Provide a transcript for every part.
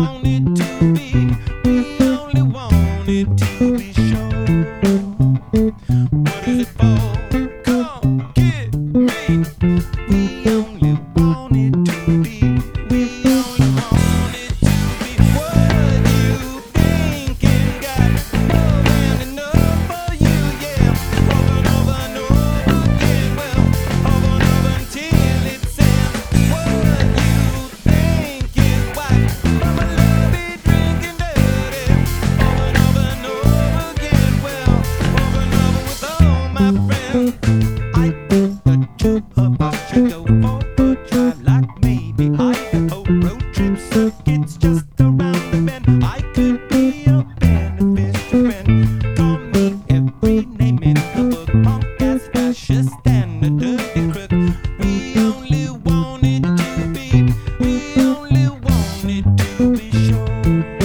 want it to be. We only want it to be sure. What is it for? Come get me. We only want it to be. We only want it to be what you think and got more than enough for you, yeah. Over and over again, well, over and over until it's said. What you think is white, I'ma love it drinking dirty. Over and over again, well, over and over with all my friends. I think the two of us should go for a drive, like maybe Idaho road trip circuits just around the bend. I could be a beneficial friend. Call me every name in the book, punk ass fascist and a dirty crook. We only want it to be, we only want it to be sure.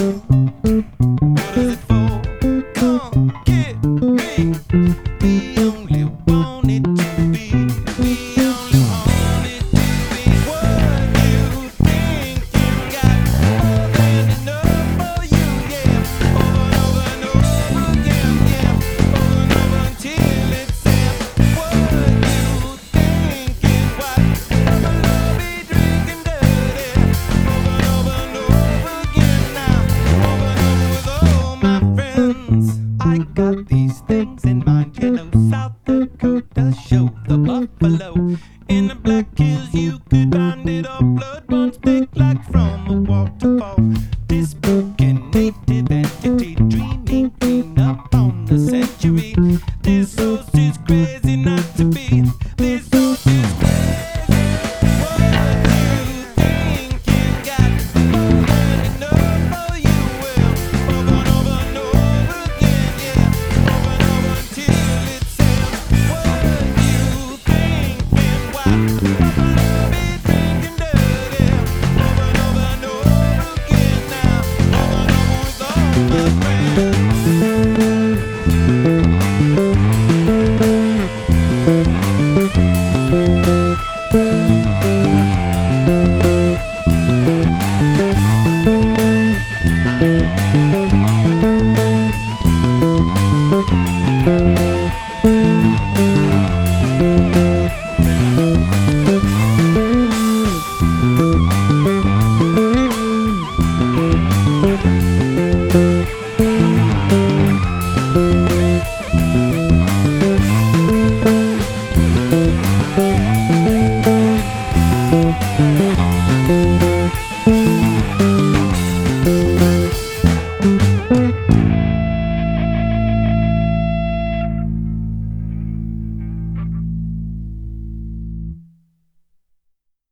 What is it for? Come get me. We only want it to be, we only want it to be what you think you got more than enough for you, yeah. Over and over again, yeah. Over and over until it's said. What you think is white, I'ma love it drinking dirty. Over and over again now. Over and over with all my friends. I got these things in mind, you know. South Dakota show the buffalo. In the Black Hills you could find it all. Blood runs thick like from a waterfall. This broken native entity dreaming clean up on the century. This horse is crazy not to be. This horse is crazy. What you think you got more than enough for you, well, over and over again, yeah. Over and over until it's said. What you think and why, I'ma love it drinking dirty. Over and over again now. Over and over with all my friends. Thank